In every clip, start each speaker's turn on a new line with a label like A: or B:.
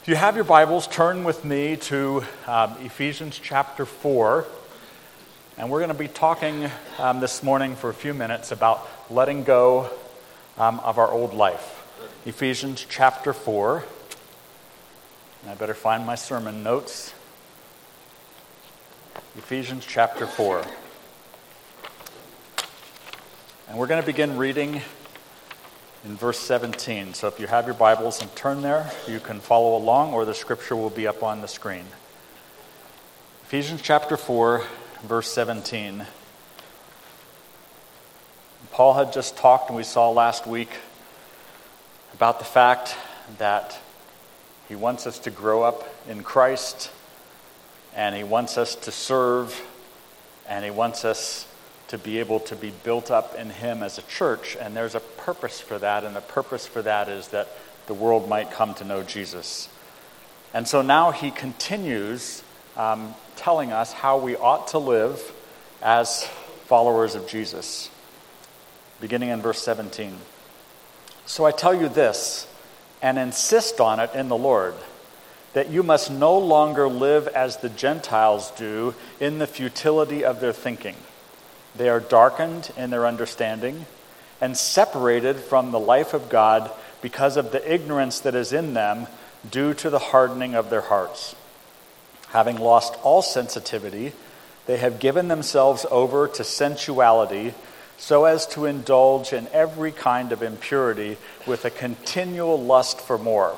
A: If you have your Bibles, turn with me to Ephesians chapter 4. And we're going to be talking this morning for a few minutes about letting go of our old life. Ephesians chapter 4. And I better find my sermon notes. Ephesians chapter 4. And we're going to begin reading in verse 17. So if you have your Bibles and turn there, you can follow along, or the scripture will be up on the screen. Ephesians chapter 4, verse 17. Paul had just talked, and we saw last week, about the fact that he wants us to grow up in Christ, and he wants us to serve, and he wants us to be able to be built up in him as a church, and there's a purpose for that, and the purpose for that is that the world might come to know Jesus. And so now he continues telling us how we ought to live as followers of Jesus. Beginning in verse 17. So I tell you this, and insist on it in the Lord, that you must no longer live as the Gentiles do in the futility of their thinking. They are darkened in their understanding and separated from the life of God because of the ignorance that is in them due to the hardening of their hearts. Having lost all sensitivity, they have given themselves over to sensuality so as to indulge in every kind of impurity with a continual lust for more.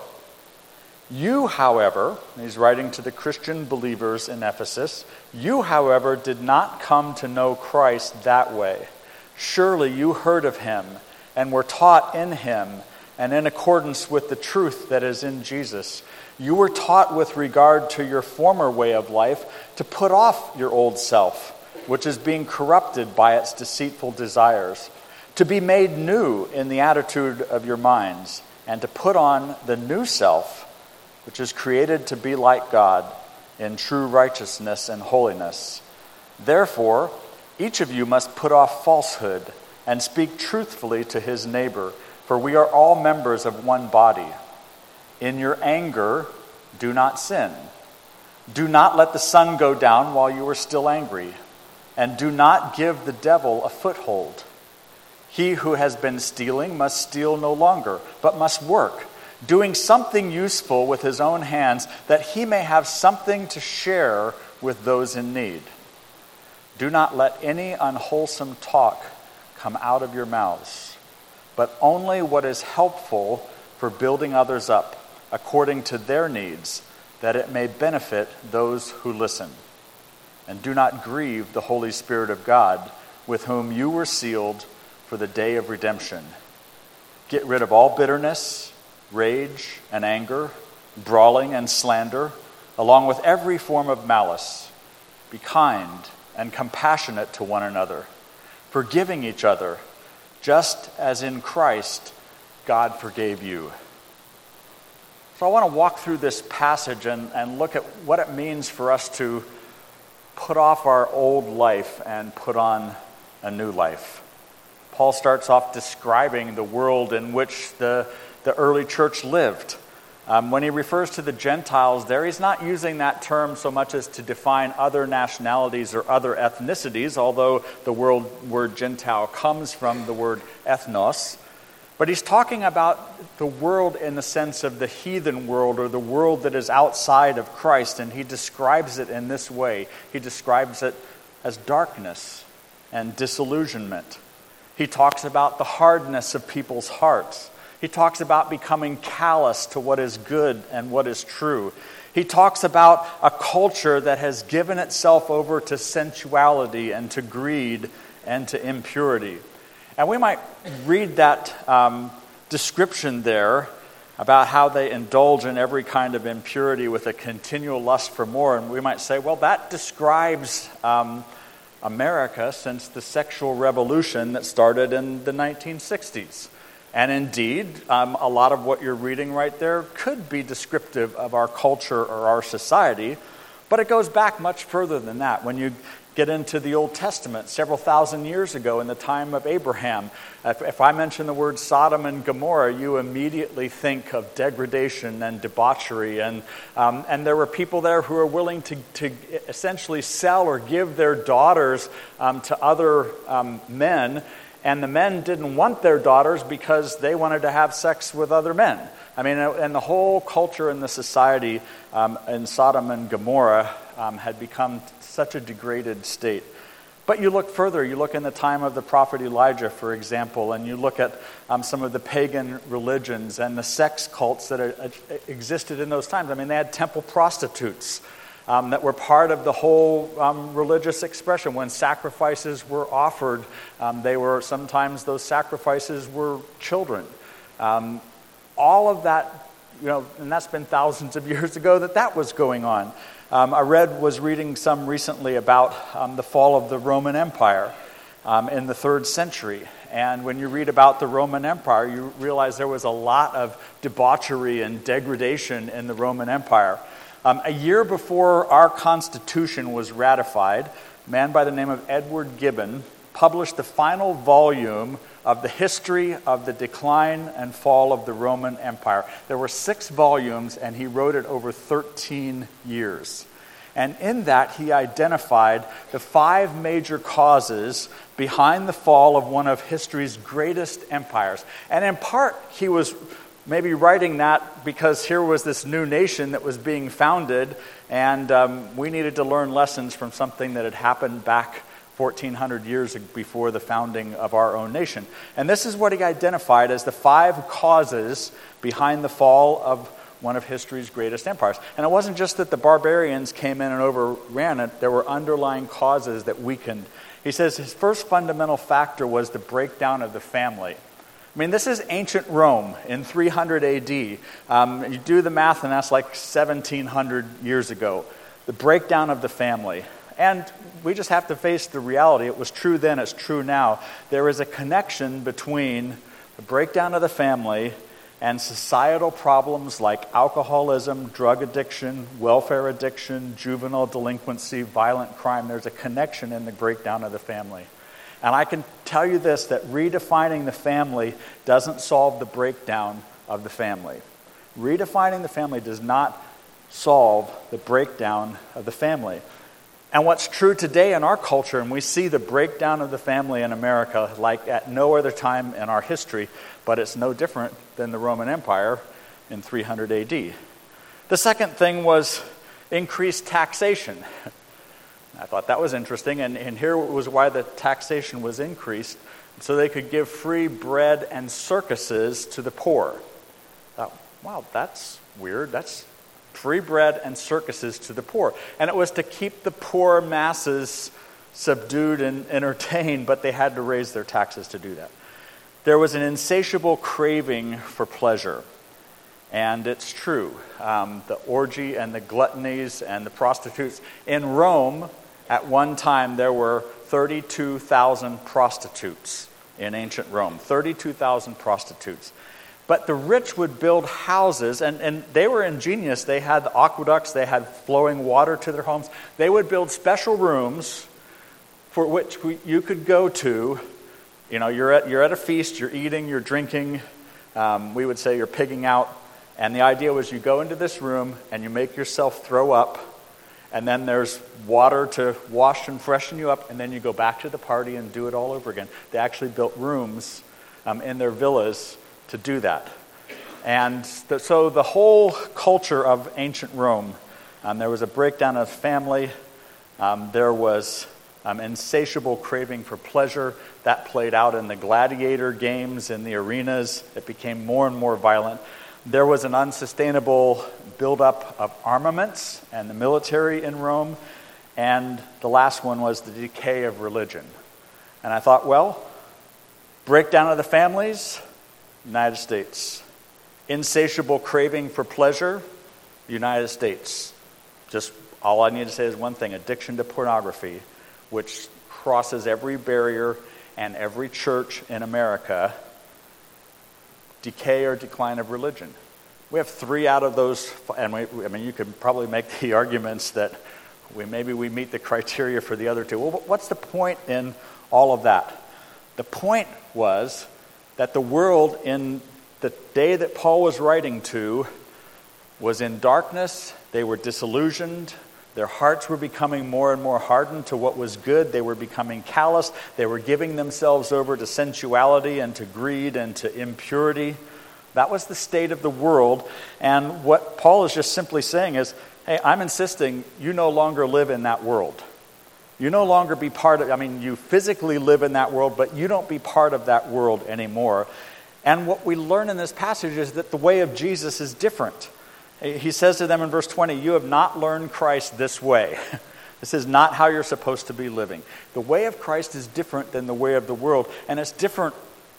A: You, however, and he's writing to the Christian believers in Ephesus, you, however, did not come to know Christ that way. Surely you heard of him and were taught in him and in accordance with the truth that is in Jesus. You were taught with regard to your former way of life to put off your old self, which is being corrupted by its deceitful desires, to be made new in the attitude of your minds, and to put on the new self, which is created to be like God in true righteousness and holiness. Therefore, each of you must put off falsehood and speak truthfully to his neighbor, for we are all members of one body. In your anger, do not sin. Do not let the sun go down while you are still angry, and do not give the devil a foothold. He who has been stealing must steal no longer, but must work, doing something useful with his own hands, that he may have something to share with those in need. Do not let any unwholesome talk come out of your mouths, but only what is helpful for building others up, according to their needs, that it may benefit those who listen. And do not grieve the Holy Spirit of God, with whom you were sealed for the day of redemption. Get rid of all bitterness, rage and anger, brawling and slander, along with every form of malice. Be kind and compassionate to one another, forgiving each other, just as in Christ God forgave you. So I want to walk through this passage and look at what it means for us to put off our old life and put on a new life. Paul starts off describing the world in which the early church lived. When he refers to the Gentiles there, he's not using that term so much as to define other nationalities or other ethnicities, although the word Gentile comes from the word ethnos. But he's talking about the world in the sense of the heathen world, or the world that is outside of Christ, and he describes it in this way. He describes it as darkness and disillusionment. He talks about the hardness of people's hearts. He talks about becoming callous to what is good and what is true. He talks about a culture that has given itself over to sensuality and to greed and to impurity. And we might read that description there about how they indulge in every kind of impurity with a continual lust for more. And we might say, well, that describes America since the sexual revolution that started in the 1960s. And indeed, a lot of what you're reading right there could be descriptive of our culture or our society, but it goes back much further than that. When you get into the Old Testament several thousand years ago in the time of Abraham. If I mention the word Sodom and Gomorrah, you immediately think of degradation and debauchery. And there were people there who were willing to essentially sell or give their daughters to other men. And the men didn't want their daughters because they wanted to have sex with other men. I mean, and the whole culture in the society in Sodom and Gomorrah had become such a degraded state. But you look further, you look in the time of the prophet Elijah, for example, and you look at some of the pagan religions and the sex cults that existed in those times. I mean, they had temple prostitutes that were part of the whole religious expression. When sacrifices were offered, sometimes those sacrifices were children. All of that, and that's been thousands of years ago that was going on. I was reading some recently about the fall of the Roman Empire in the 3rd century. And when you read about the Roman Empire, you realize there was a lot of debauchery and degradation in the Roman Empire. A year before our Constitution was ratified, a man by the name of Edward Gibbon published the final volume of the history of the decline and fall of the Roman Empire. There were 6 volumes, and he wrote it over 13 years. And in that, he identified the 5 major causes behind the fall of one of history's greatest empires. And in part, he was maybe writing that because here was this new nation that was being founded, and we needed to learn lessons from something that had happened back 1,400 years before the founding of our own nation. And this is what he identified as the 5 causes behind the fall of one of history's greatest empires. And it wasn't just that the barbarians came in and overran it, there were underlying causes that weakened. He says his first fundamental factor was the breakdown of the family. I mean, this is ancient Rome in 300 AD. You do the math, and that's like 1,700 years ago. The breakdown of the family. And we just have to face the reality. It was true then, it's true now. There is a connection between the breakdown of the family and societal problems like alcoholism, drug addiction, welfare addiction, juvenile delinquency, violent crime. There's a connection in the breakdown of the family. And I can tell you this, that redefining the family doesn't solve the breakdown of the family. Redefining the family does not solve the breakdown of the family. And what's true today in our culture, and we see the breakdown of the family in America like at no other time in our history, but it's no different than the Roman Empire in 300 AD. The second thing was increased taxation. I thought that was interesting, and here was why the taxation was increased, so they could give free bread and circuses to the poor. I thought, wow, that's weird. That's free bread and circuses to the poor. And it was to keep the poor masses subdued and entertained, but they had to raise their taxes to do that. There was an insatiable craving for pleasure. And it's true. The orgy and the gluttonies and the prostitutes. In Rome, at one time, there were 32,000 prostitutes in ancient Rome. 32,000 prostitutes. But the rich would build houses, and they were ingenious. They had the aqueducts, they had flowing water to their homes. They would build special rooms for which you could go to. You know, you're at a feast, you're eating, you're drinking. We would say you're pigging out. And the idea was you go into this room and you make yourself throw up, and then there's water to wash and freshen you up, and then you go back to the party and do it all over again. They actually built rooms in their villas to do that. And so the whole culture of ancient Rome, there was a breakdown of family, there was insatiable craving for pleasure. That played out in the gladiator games, in the arenas. It became more and more violent. There was an unsustainable buildup of armaments and the military in Rome. And the last one was the decay of religion. And I thought, well, breakdown of the families, United States. Insatiable craving for pleasure, United States. Just all I need to say is one thing: addiction to pornography, which crosses every barrier and every church in America. Decay or decline of religion. We have 3 out of those, and you could probably make the arguments that maybe we meet the criteria for the other two. Well, what's the point in all of that? The point was that the world in the day that Paul was writing to was in darkness. They were disillusioned. Their hearts were becoming more and more hardened to what was good. They were becoming callous. They were giving themselves over to sensuality and to greed and to impurity. That was the state of the world. And what Paul is just simply saying is, hey, I'm insisting you no longer live in that world. You no longer be part of, you physically live in that world, but you don't be part of that world anymore. And what we learn in this passage is that the way of Jesus is different. He says to them in verse 20, you have not learned Christ this way. This is not how you're supposed to be living. The way of Christ is different than the way of the world, and it's different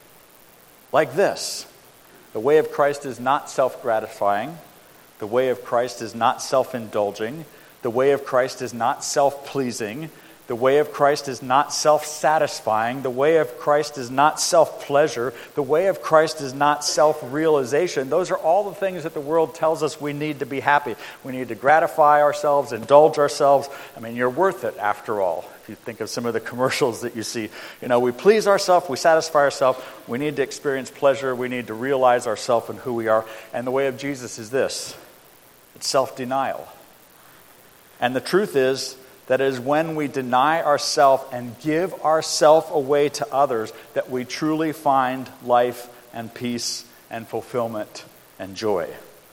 A: like this. The way of Christ is not self-gratifying. The way of Christ is not self-indulging. The way of Christ is not self-pleasing. The way of Christ is not self-satisfying. The way of Christ is not self-pleasure. The way of Christ is not self-realization. Those are all the things that the world tells us we need to be happy. We need to gratify ourselves, indulge ourselves. You're worth it after all. If you think of some of the commercials that you see, we please ourselves, we satisfy ourselves. We need to experience pleasure. We need to realize ourselves and who we are. And the way of Jesus is this. It's self-denial. And the truth is, that is when we deny ourselves and give ourselves away to others that we truly find life and peace and fulfillment and joy.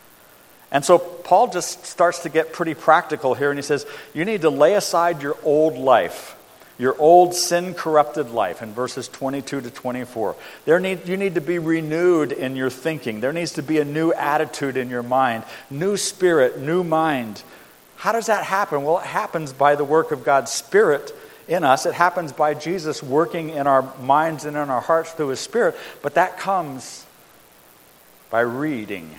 A: And so Paul just starts to get pretty practical here, and he says, you need to lay aside your old life, your old sin-corrupted life, in verses 22 to 24. You need to be renewed in your thinking. There needs to be a new attitude in your mind, new spirit, new mind. How does that happen? Well, it happens by the work of God's Spirit in us. It happens by Jesus working in our minds and in our hearts through His Spirit. But that comes by reading,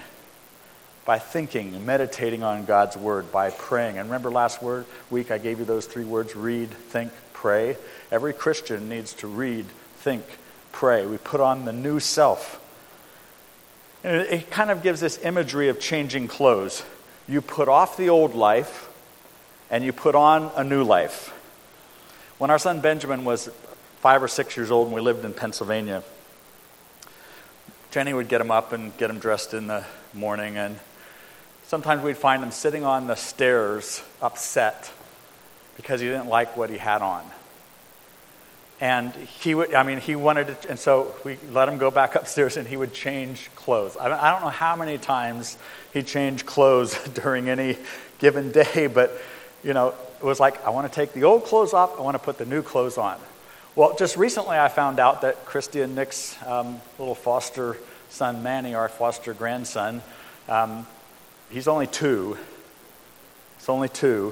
A: by thinking, meditating on God's Word, by praying. And remember last week I gave you those 3 words, read, think, pray. Every Christian needs to read, think, pray. We put on the new self. And it kind of gives this imagery of changing clothes. You put off the old life, and you put on a new life. When our son Benjamin was 5 or 6 years old and we lived in Pennsylvania, Jenny would get him up and get him dressed in the morning, and sometimes we'd find him sitting on the stairs upset because he didn't like what he had on. And he wanted to, and so we let him go back upstairs and he would change clothes. I don't know how many times he changed clothes during any given day, but, it was like, I want to take the old clothes off, I want to put the new clothes on. Well, just recently I found out that Christy and Nick's little foster son, Manny, our foster grandson, he's only 2. He's only 2.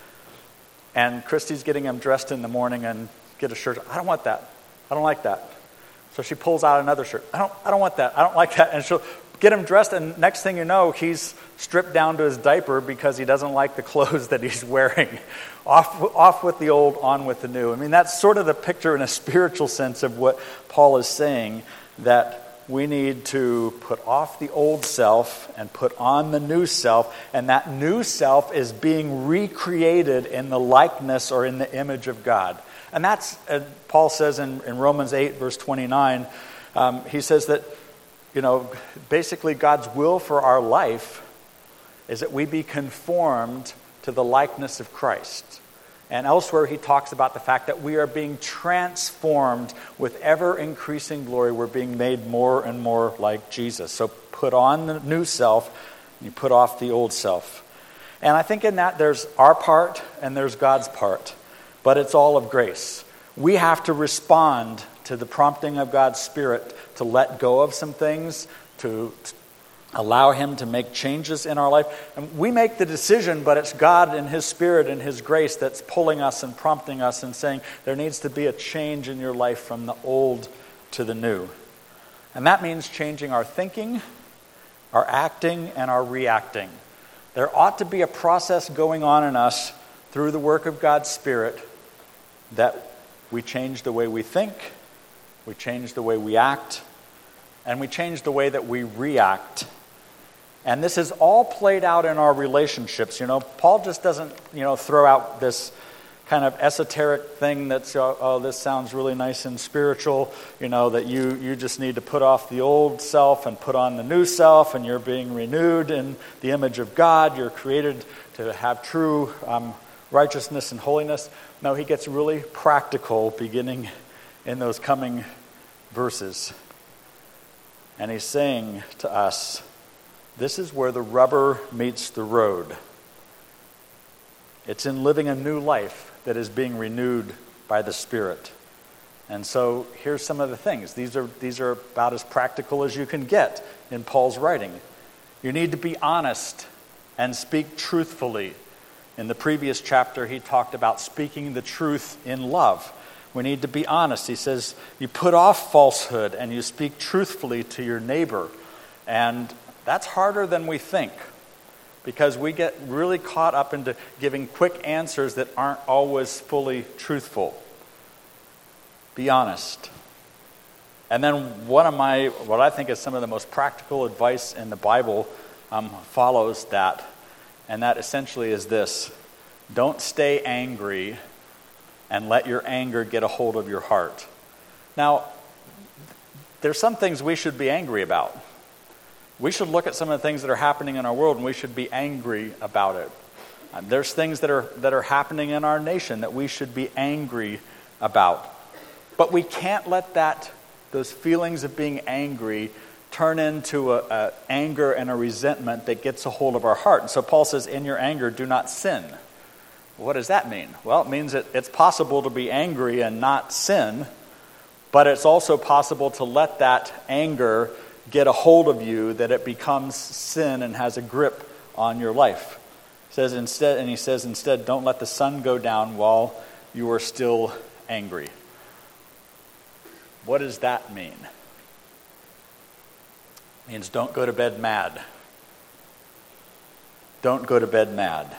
A: And Christy's getting him dressed in the morning and get a shirt. I don't want that. I don't like that. So she pulls out another shirt. I don't want that. I don't like that. And she'll get him dressed, and next thing you know, he's stripped down to his diaper because he doesn't like the clothes that he's wearing. Off with the old, on with the new. That's sort of the picture in a spiritual sense of what Paul is saying, that we need to put off the old self and put on the new self, and that new self is being recreated in the likeness or in the image of God. And that's, Paul says in Romans 8, verse 29, he says that, basically God's will for our life is that we be conformed to the likeness of Christ. And elsewhere he talks about the fact that we are being transformed with ever-increasing glory. We're being made more and more like Jesus. So put on the new self, and you put off the old self. And I think in that there's our part and there's God's part. But it's all of grace. We have to respond to the prompting of God's Spirit to let go of some things, to allow Him to make changes in our life. And we make the decision, but it's God and His Spirit and His grace that's pulling us and prompting us and saying there needs to be a change in your life from the old to the new. And that means changing our thinking, our acting, and our reacting. There ought to be a process going on in us through the work of God's Spirit that we change the way we think, we change the way we act, and we change the way that we react And this is all played out in our relationships. Paul just doesn't, throw out this kind of esoteric thing that's, this sounds really nice and spiritual, that you just need to put off the old self and put on the new self, and you're being renewed in the image of God. You're created to have true righteousness and holiness. No, he gets really practical beginning in those coming verses. And he's saying to us, this is where the rubber meets the road. It's in living a new life that is being renewed by the Spirit. And so here's some of the things. These are about as practical as you can get in Paul's writing. You need to be honest and speak truthfully. In the previous chapter, he talked about speaking the truth in love. We need to be honest. He says, you put off falsehood and you speak truthfully to your neighbor. And that's harder than we think, because we get really caught up into giving quick answers that aren't always fully truthful. Be honest. And then what I think is some of the most practical advice in the Bible follows that. And that essentially is this: don't stay angry and let your anger get a hold of your heart. Now, there's some things we should be angry about. We should look at some of the things that are happening in our world, and we should be angry about it. There's things that are happening in our nation that we should be angry about. But we can't let those feelings of being angry turn into a anger and a resentment that gets a hold of our heart. And so Paul says, in your anger, do not sin. What does that mean? Well, it means that it's possible to be angry and not sin, but it's also possible to let that anger get a hold of you, that it becomes sin and has a grip on your life. He says instead, don't let the sun go down while you are still angry. What does that mean? It means don't go to bed mad. Don't go to bed mad.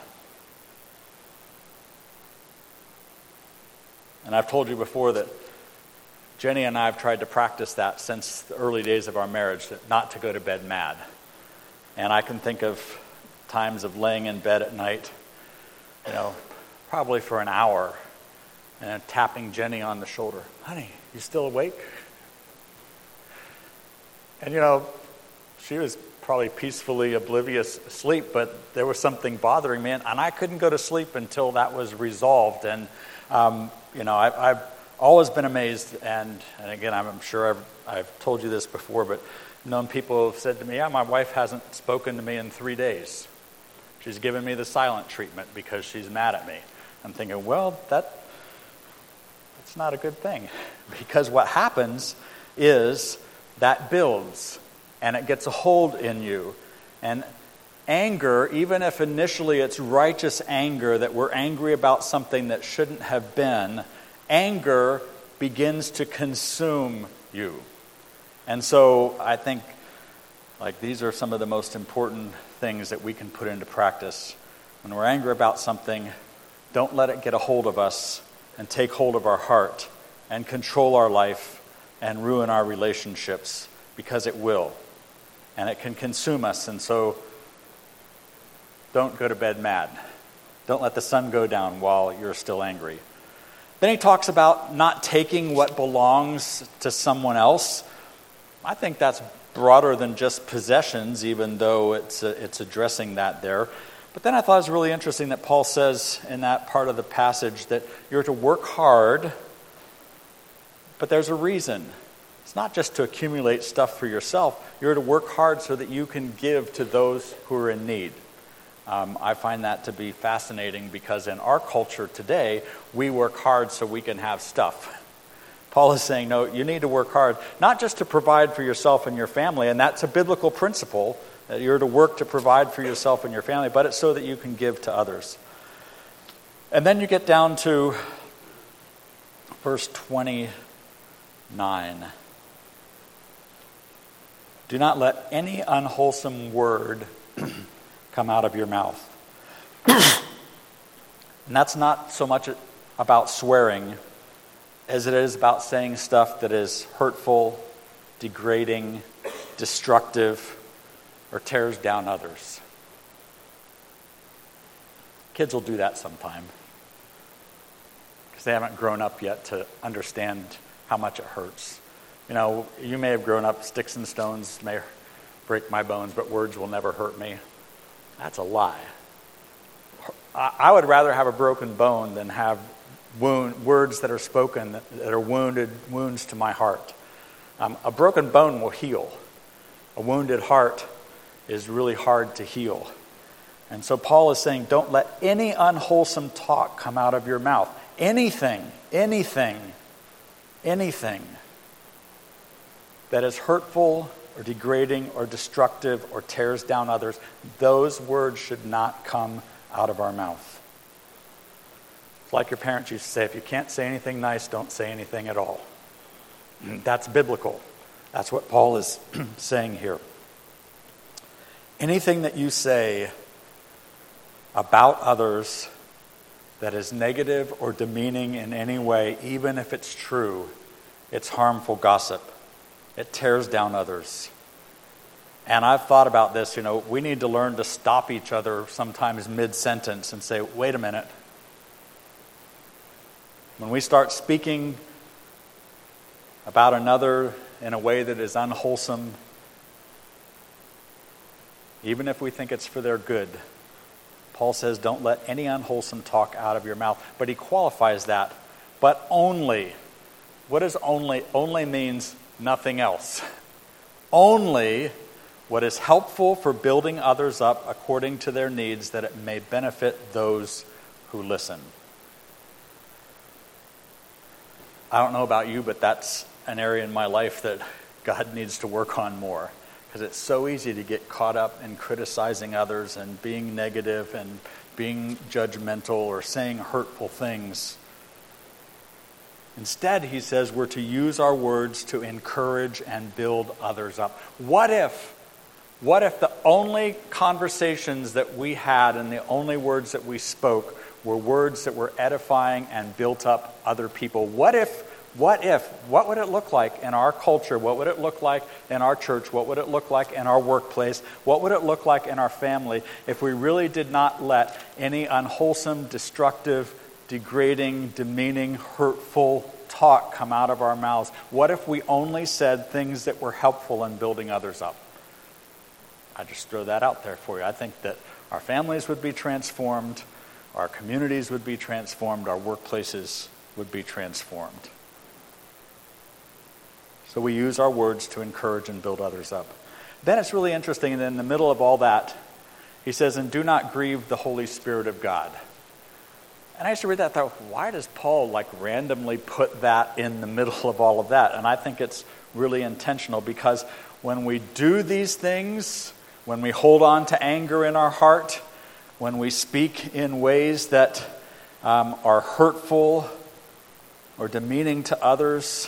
A: And I've told you before that Jenny and I have tried to practice that since the early days of our marriage, that not to go to bed mad. And I can think of times of laying in bed at night, probably for an hour, and tapping Jenny on the shoulder. Honey, you still awake? And she was probably peacefully oblivious asleep, but there was something bothering me, and I couldn't go to sleep until that was resolved. And I've always been amazed, and again, I'm sure I've told you this before, but known people have said to me, my wife hasn't spoken to me in 3 days. She's given me the silent treatment because she's mad at me. I'm thinking, well, that's not a good thing, because what happens is that builds, and it gets a hold in you. And anger, even if initially it's righteous anger, that we're angry about something that shouldn't have been, anger begins to consume you. And so I think these are some of the most important things that we can put into practice. When we're angry about something, don't let it get a hold of us and take hold of our heart and control our life and ruin our relationships, because it will. And it can consume us. And so don't go to bed mad. Don't let the sun go down while you're still angry. Then he talks about not taking what belongs to someone else. I think that's broader than just possessions, even though it's addressing that there. But then I thought it was really interesting that Paul says in that part of the passage that you're to work hard, but there's a reason. It's not just to accumulate stuff for yourself. You're to work hard so that you can give to those who are in need. I find that to be fascinating, because in our culture today, we work hard so we can have stuff. Paul is saying, no, you need to work hard, not just to provide for yourself and your family, and that's a biblical principle, that you're to work to provide for yourself and your family, but it's so that you can give to others. And then you get down to verse 29. Do not let any unwholesome word come out of your mouth. And that's not so much about swearing as it is about saying stuff that is hurtful, degrading, destructive, or tears down others. Kids will do that sometime because they haven't grown up yet to understand how much it hurts. You know, you may have grown up, sticks and stones may break my bones, but words will never hurt me. That's a lie. I would rather have a broken bone than have words that are spoken that are wounds to my heart. A broken bone will heal. A wounded heart is really hard to heal. And so Paul is saying, don't let any unwholesome talk come out of your mouth. Anything that is hurtful or degrading or destructive or tears down others, those words should not come out of our mouth. It's like your parents used to say, if you can't say anything nice, don't say anything at all. That's biblical. That's what Paul is saying here. Anything that you say about others that is negative or demeaning in any way, even if it's true, it's harmful gossip. It tears down others. And I've thought about this, we need to learn to stop each other sometimes mid-sentence and say, wait a minute. When we start speaking about another in a way that is unwholesome, even if we think it's for their good, Paul says, don't let any unwholesome talk out of your mouth. But he qualifies that. But only. What does only? Only means nothing else. Only what is helpful for building others up according to their needs, that it may benefit those who listen. I don't know about you, but that's an area in my life that God needs to work on more. Because it's so easy to get caught up in criticizing others and being negative and being judgmental or saying hurtful things. Instead, he says we're to use our words to encourage and build others up. What if the only conversations that we had and the only words that we spoke were words that were edifying and built up other people? What would it look like in our culture? What would it look like in our church? What would it look like in our workplace? What would it look like in our family if we really did not let any unwholesome, destructive, degrading, demeaning, hurtful talk come out of our mouths? What if we only said things that were helpful in building others up? I just throw that out there for you. I think that our families would be transformed, our communities would be transformed, our workplaces would be transformed. So we use our words to encourage and build others up. Then it's really interesting, and in the middle of all that, he says, and do not grieve the Holy Spirit of God. And I used to read that and thought, why does Paul randomly put that in the middle of all of that? And I think it's really intentional, because when we do these things, when we hold on to anger in our heart, when we speak in ways that are hurtful or demeaning to others,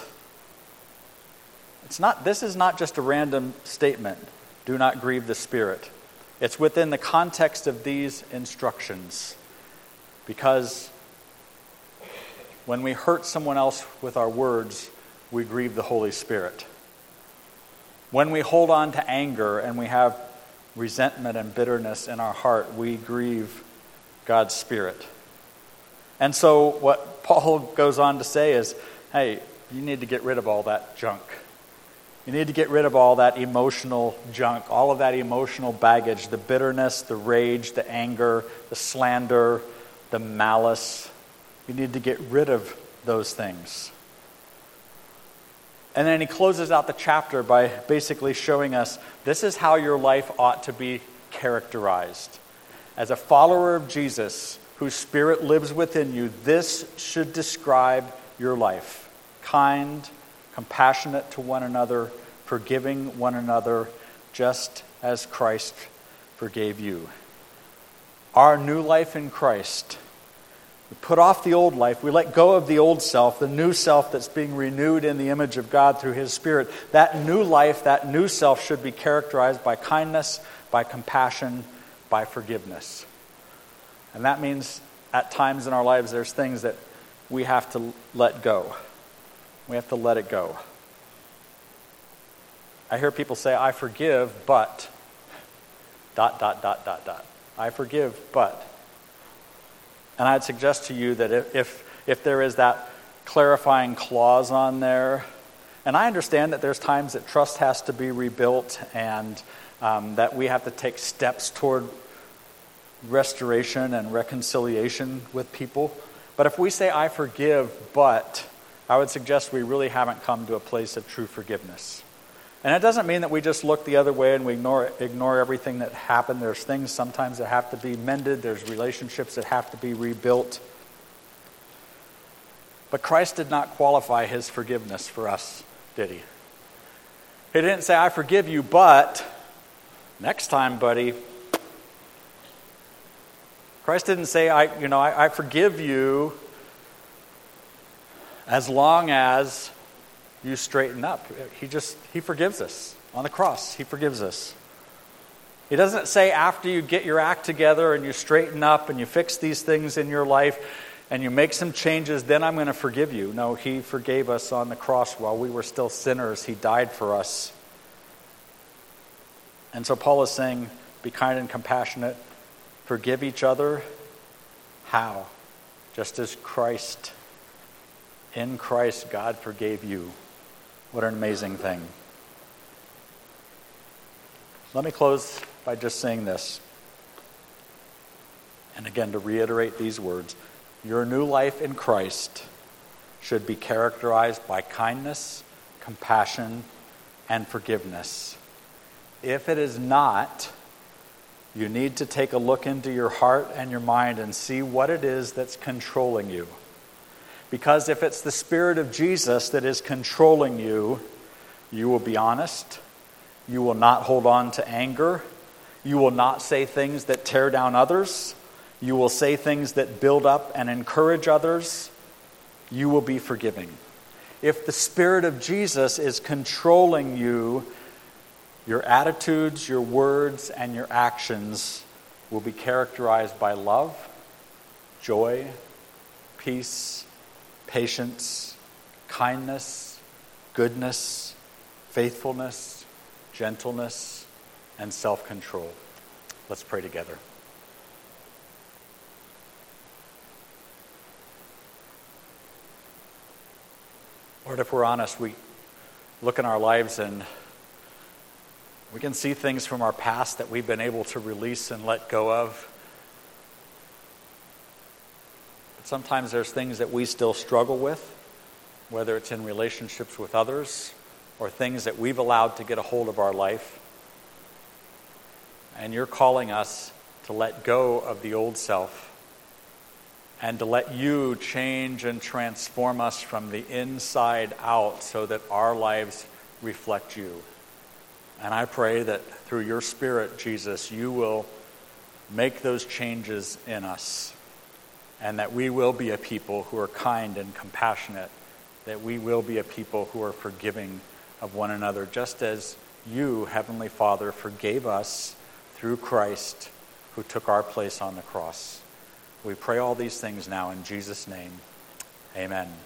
A: this is not just a random statement, do not grieve the Spirit. It's within the context of these instructions. Because when we hurt someone else with our words, we grieve the Holy Spirit. When we hold on to anger and we have resentment and bitterness in our heart, we grieve God's Spirit. And so what Paul goes on to say is, hey, you need to get rid of all that junk. You need to get rid of all that emotional junk, all of that emotional baggage, the bitterness, the rage, the anger, the slander, the malice. You need to get rid of those things. And then he closes out the chapter by basically showing us this is how your life ought to be characterized. As a follower of Jesus, whose Spirit lives within you, this should describe your life. Kind, compassionate to one another, forgiving one another, just as Christ forgave you. Our new life in Christ, we put off the old life, we let go of the old self, the new self that's being renewed in the image of God through His Spirit. That new life, that new self should be characterized by kindness, by compassion, by forgiveness. And that means at times in our lives there's things that we have to let go. We have to let it go. I hear people say, I forgive, but I forgive, but. And I'd suggest to you that if there is that clarifying clause on there, and I understand that there's times that trust has to be rebuilt and that we have to take steps toward restoration and reconciliation with people. But if we say, I forgive, but, I would suggest we really haven't come to a place of true forgiveness. And it doesn't mean that we just look the other way and we ignore everything that happened. There's things sometimes that have to be mended. There's relationships that have to be rebuilt. But Christ did not qualify his forgiveness for us, did he? He didn't say, I forgive you, but next time, buddy. Christ didn't say, I forgive you as long as you straighten up. He forgives us. On the cross, he forgives us. He doesn't say after you get your act together and you straighten up and you fix these things in your life and you make some changes, then I'm going to forgive you. No, he forgave us on the cross while we were still sinners. He died for us. And so Paul is saying, be kind and compassionate. Forgive each other. How? Just as in Christ, God forgave you. What an amazing thing. Let me close by just saying this. And again, to reiterate these words, your new life in Christ should be characterized by kindness, compassion, and forgiveness. If it is not, you need to take a look into your heart and your mind and see what it is that's controlling you. Because if it's the Spirit of Jesus that is controlling you, you will be honest. You will not hold on to anger. You will not say things that tear down others. You will say things that build up and encourage others. You will be forgiving. If the Spirit of Jesus is controlling you, your attitudes, your words, and your actions will be characterized by love, joy, peace, patience, kindness, goodness, faithfulness, gentleness, and self-control. Let's pray together. Lord, if we're honest, we look in our lives and we can see things from our past that we've been able to release and let go of. But sometimes there's things that we still struggle with, whether it's in relationships with others or things that we've allowed to get a hold of our life. And you're calling us to let go of the old self and to let you change and transform us from the inside out so that our lives reflect you. And I pray that through your Spirit, Jesus, you will make those changes in us, and that we will be a people who are kind and compassionate, that we will be a people who are forgiving of one another, just as you, Heavenly Father, forgave us through Christ, who took our place on the cross. We pray all these things now in Jesus' name. Amen.